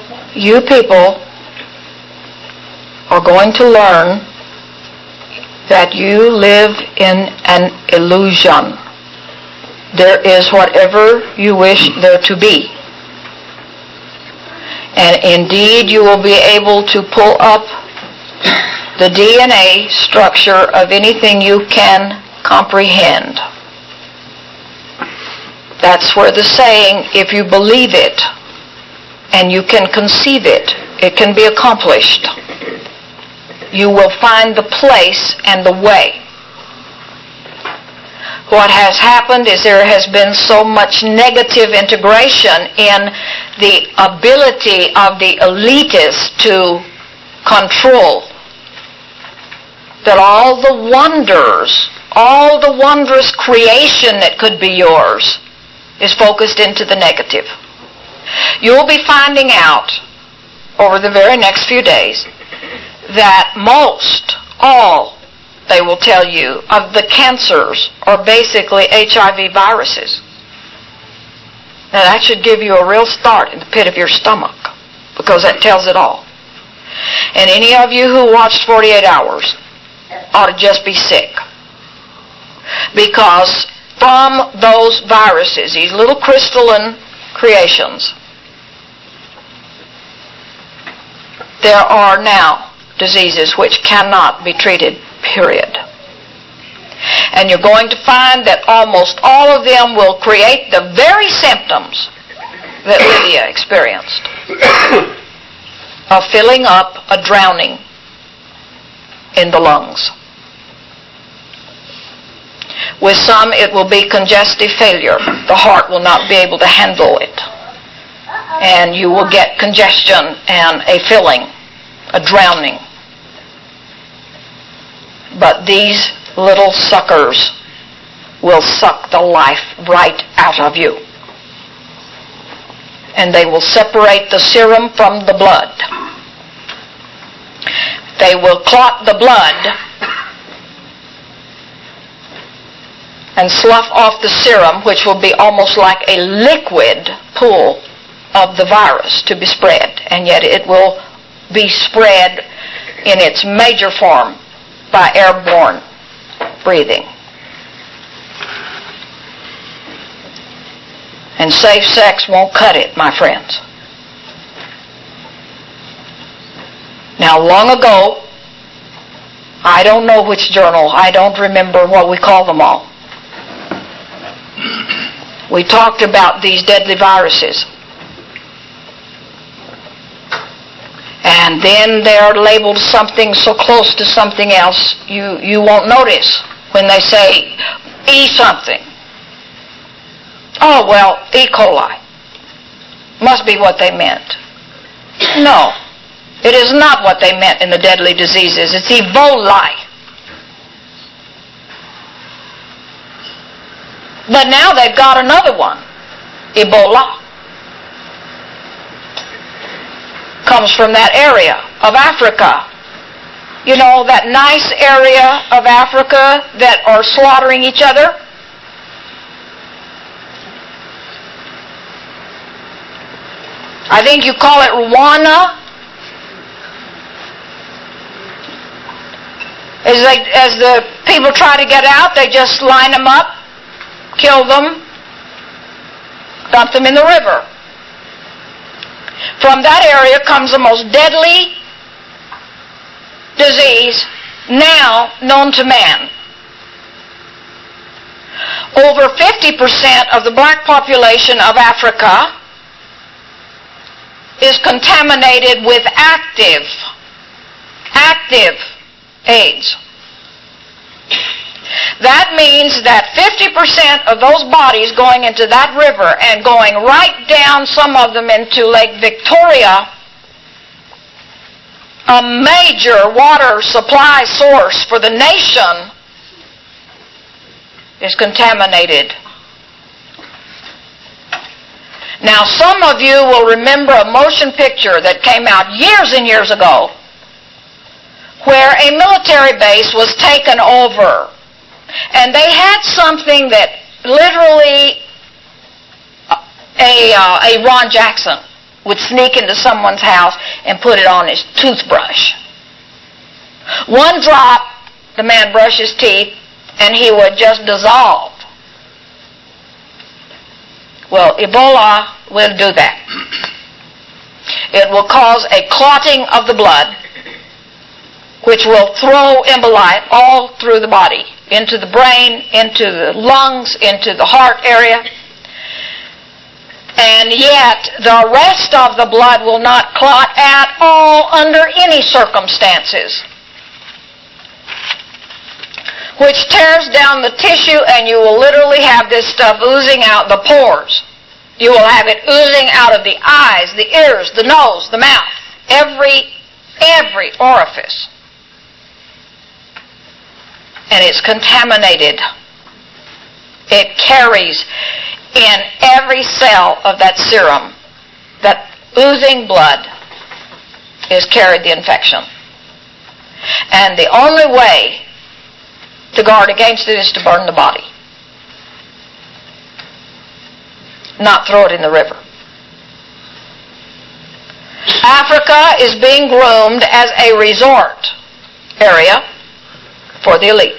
you people are going to learn that you live in an illusion. There is whatever you wish there to be. And indeed, you will be able to pull up the DNA structure of anything you can comprehend. That's where the saying, if you believe it and you can conceive it, it can be accomplished. You will find the place and the way. What has happened is there has been so much negative integration in the ability of the elitists to control that all the wonders, all the wondrous creation that could be yours is focused into the negative. You'll be finding out over the very next few days that most, all, they will tell you, of the cancers are basically HIV viruses. Now that should give you a real start in the pit of your stomach, because that tells it all. And any of you who watched 48 Hours ought to just be sick. Because from those viruses, these little crystalline creations, there are now diseases which cannot be treated, period. And you're going to find that almost all of them will create the very symptoms that Lydia experienced of filling up, a drowning in the lungs. With some, it will be congestive failure. The heart will not be able to handle it. And you will get congestion and a filling, a drowning. But these little suckers will suck the life right out of you. And they will separate the serum from the blood. They will clot the blood and slough off the serum, which will be almost like a liquid pool of the virus to be spread. And yet it will be spread in its major form by airborne breathing. And safe sex won't cut it, my friends. Now, long ago, I don't know which journal, I don't remember what we call them all. We talked about these deadly viruses. And then they're labeled something so close to something else, you won't notice when they say, E something. Oh, well, E. coli. Must be what they meant. No, it is not what they meant in the deadly diseases. It's Ebola. But now they've got another one, Ebola. Comes from that area of Africa. You know, that nice area of Africa that are slaughtering each other? I think you call it Rwanda. As the people try to get out, they just line them up, kill them, dump them in the river. From that area comes the most deadly disease now known to man. Over 50% of the black population of Africa is contaminated with active AIDS. That means that 50% of those bodies going into that river and going right down, some of them into Lake Victoria, a major water supply source for the nation, is contaminated. Now, some of you will remember a motion picture that came out years and years ago where a military base was taken over. And they had something that literally a Ron Jackson would sneak into someone's house and put it on his toothbrush. One drop, the man brushed his teeth, and he would just dissolve. Well, Ebola will do that. It will cause a clotting of the blood, which will throw emboli all through the body, into the brain, into the lungs, into the heart area. And yet, the rest of the blood will not clot at all under any circumstances, which tears down the tissue, and you will literally have this stuff oozing out the pores. You will have it oozing out of the eyes, the ears, the nose, the mouth, every orifice. And it's contaminated. It carries in every cell of that serum, that oozing blood is carried the infection. And the only way to guard against it is to burn the body, not throw it in the river. Africa is being groomed as a resort area for the elite.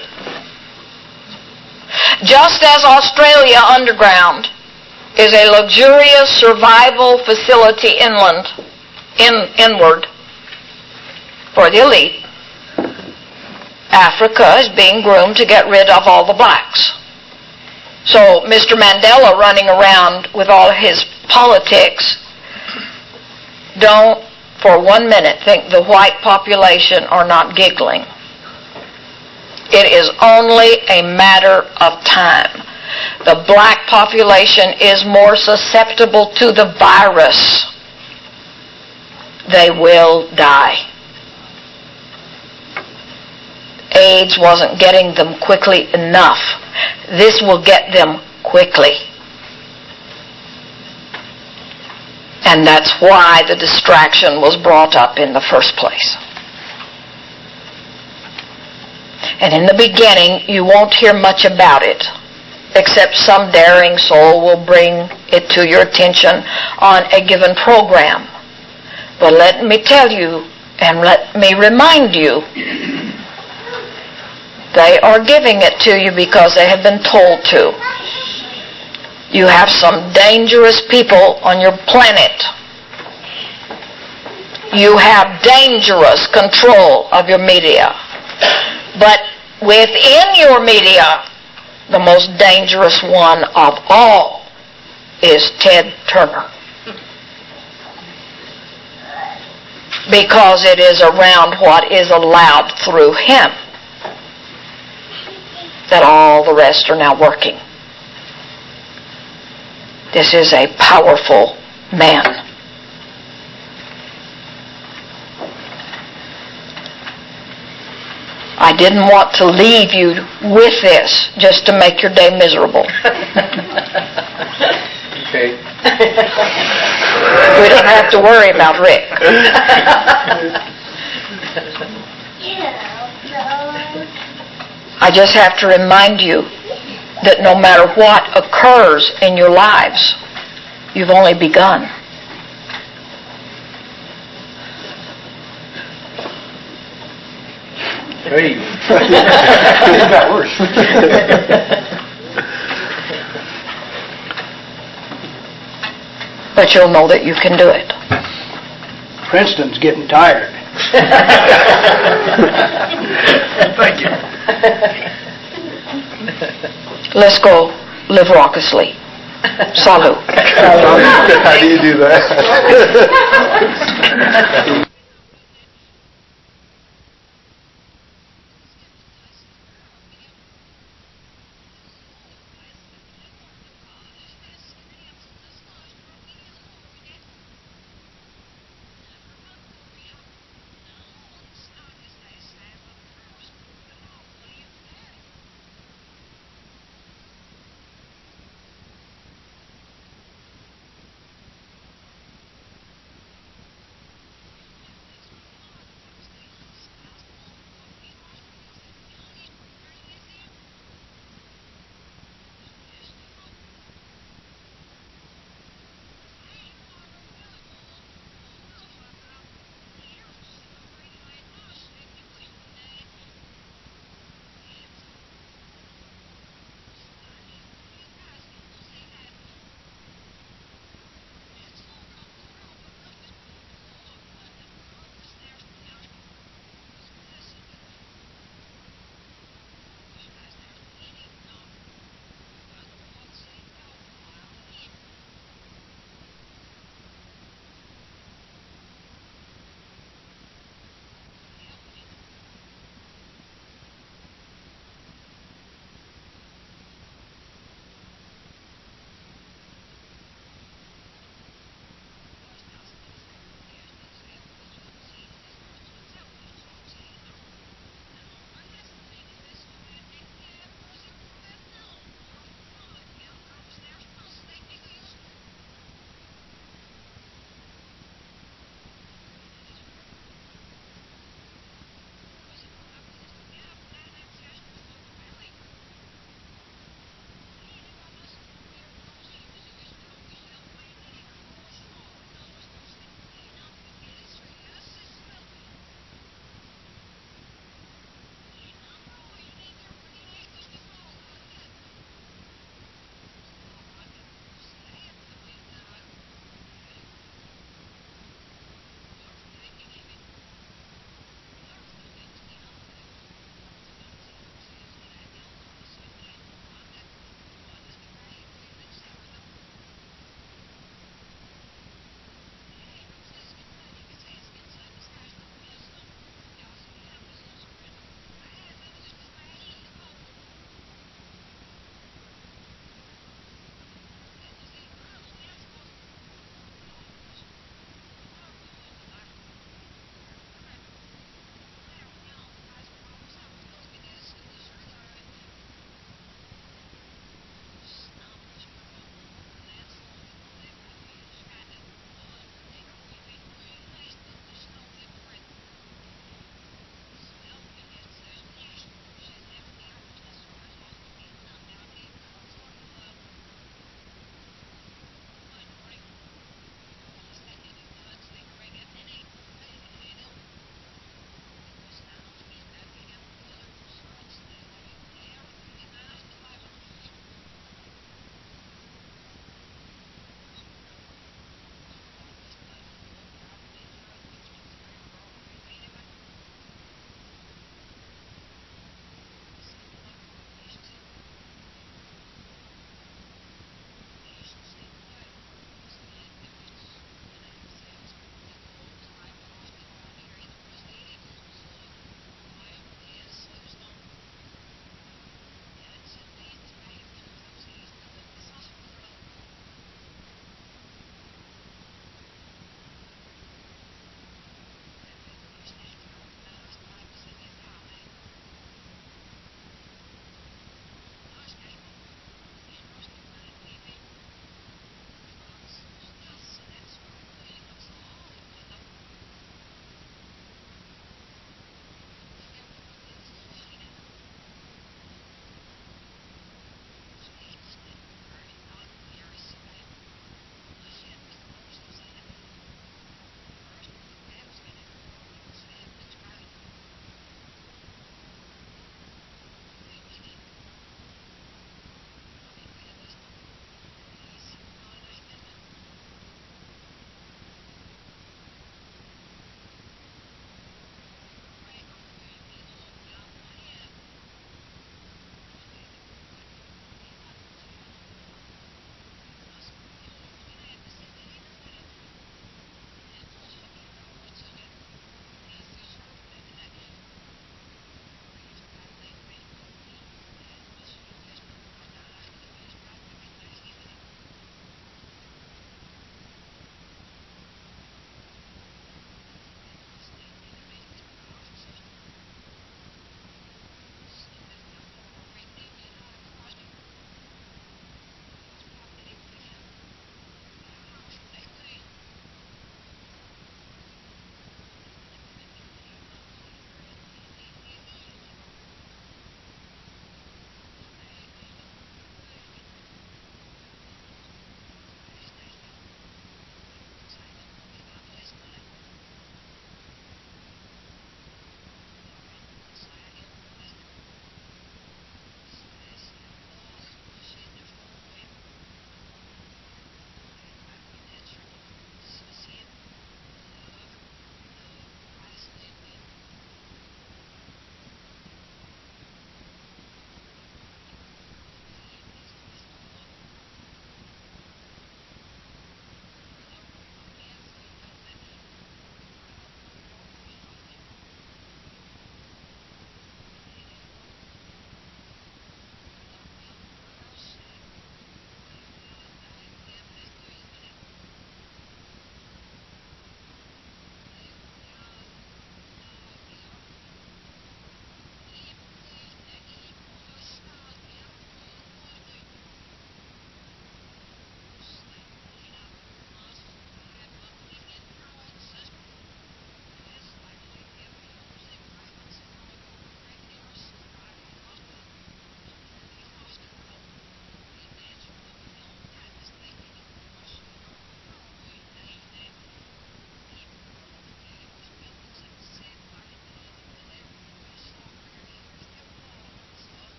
Just as Australia underground is a luxurious survival facility inward for the elite, Africa is being groomed to get rid of all the blacks. So Mr. Mandela running around with all his politics, don't for 1 minute think the white population are not giggling. It is only a matter of time. The black population is more susceptible to the virus. They will die. AIDS wasn't getting them quickly enough. This will get them quickly. And that's why the distraction was brought up in the first place. And in the beginning, you won't hear much about it, except some daring soul will bring it to your attention on a given program. But let me tell you, and let me remind you, they are giving it to you because they have been told to. You have some dangerous people on your planet. You have dangerous control of your media. But within your media, the most dangerous one of all is Ted Turner. Because it is around what is allowed through him that all the rest are now working. This is a powerful man. I didn't want to leave you with this just to make your day miserable. Okay. We don't have to worry about Rick. I just have to remind you that no matter what occurs in your lives, you've only begun. Hey, it got worse. But you'll know that you can do it. Princeton's getting tired. Thank you. Let's go live raucously. Salut. How do you do that?